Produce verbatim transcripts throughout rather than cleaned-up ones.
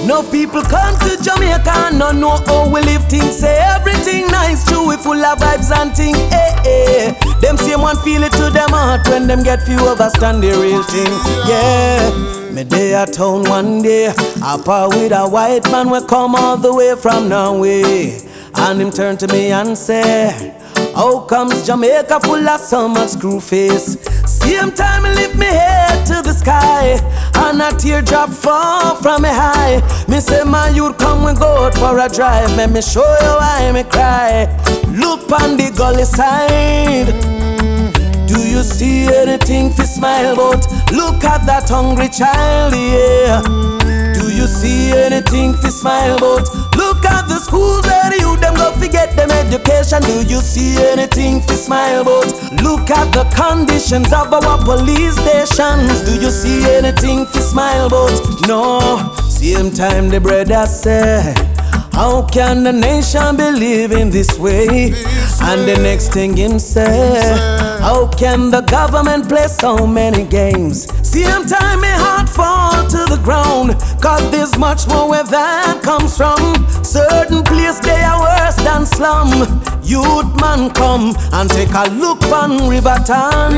No people come to Jamaica and no know how we live things. Say everything nice, true, we full of vibes and thing. Eh, eh. Them same one feel it to them heart when them get few understand the real thing. Yeah, me day at town one day, I part with a white man we come all the way from Norway. And him turn to me and say, how comes Jamaica full of so much screw face? Same time I lift me head to the sky, and a teardrop fall from me high. Me say my youth come we go out for a drive. Let me show you why me cry. Look on the gully side. Do you see anything to smile about? Look at that hungry child, yeah. Do you see anything to smile about? Look at the schools where the youth them go forget them education. Do you see anything to smile about? Look at the conditions of our police stations. Do you see anything to smile about? No. Same time the brother say, how can the nation be living this way? And the next thing him say, how can the government play so many games? Same time my heart fall to the ground, cause there's much more where that comes from. Certain place they are worse than slum. Youth man come and take a look on Riverton.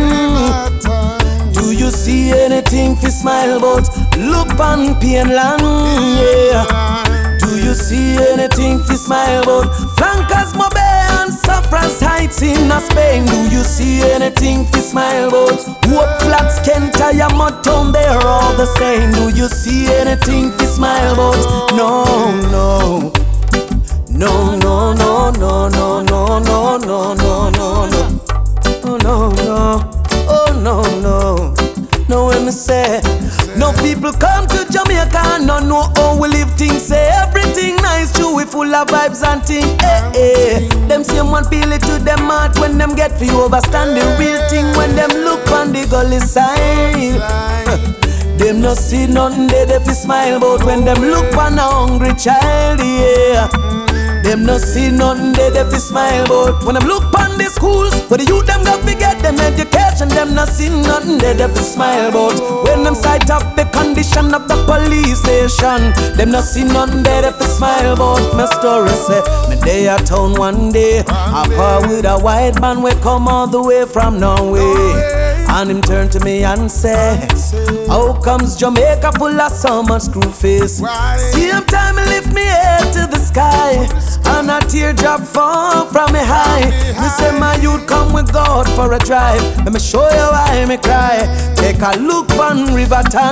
Do you see anything to smile about? Look on Painland, yeah. Do you see anything to smile about? Flankers, Mobe and Suffrage Heights in Spain. Do you see anything to smile about? Hope Flats, Kentire, Mudtown, they're all the same. Do you see anything to smile about? No, no. No, no, no, no, no, no, no, no, no, no, no. Oh, no, no. Oh, no, no. No, when me say, no people come to Jamaica and no know how we live things. Say everything nice, true, we full of vibes and thing. Eh, eh. Them same one feel it to them heart when them get for you overstand the real thing. When them look on the gully side, them no see nothing they they fi smile about. When them look on a hungry child, yeah. Them no see nothing they they fi smile about. When them look on the schools where the youth them got to get them education, them no see nothing they they fi smile about. When them sight up the condition of the police station, them no see nothing they they fi smile about. My story say, me day at town one day, I part with a white man we come all the way from Norway. And him turn to me and say, how comes Jamaica full of so much screw face? Same time I lift me head to the sky, and a teardrop fall from me high. Me say my youth come we go out for a drive. Let me show you why me cry. Take a look on Riverton.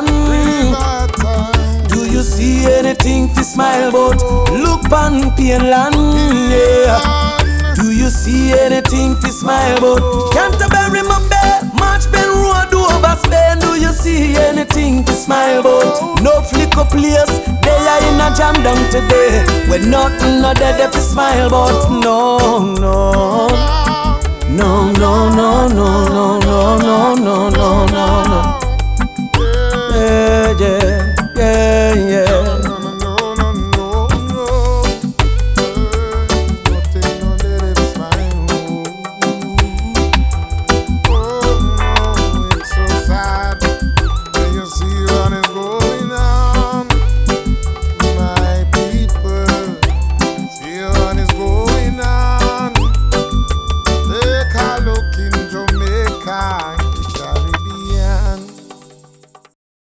Do you see anything to smile about? Look on Painland, yeah. Do you see anything to smile about? Canterbury, Mobe, Marchpen Road over Spain. Do you see anything to smile about? No flicker place, they are in a jam down today, with nothing no dead to smile about. No, no, no, no, no, no, no, no, no, no, no, no. Yeah, yeah, yeah, yeah.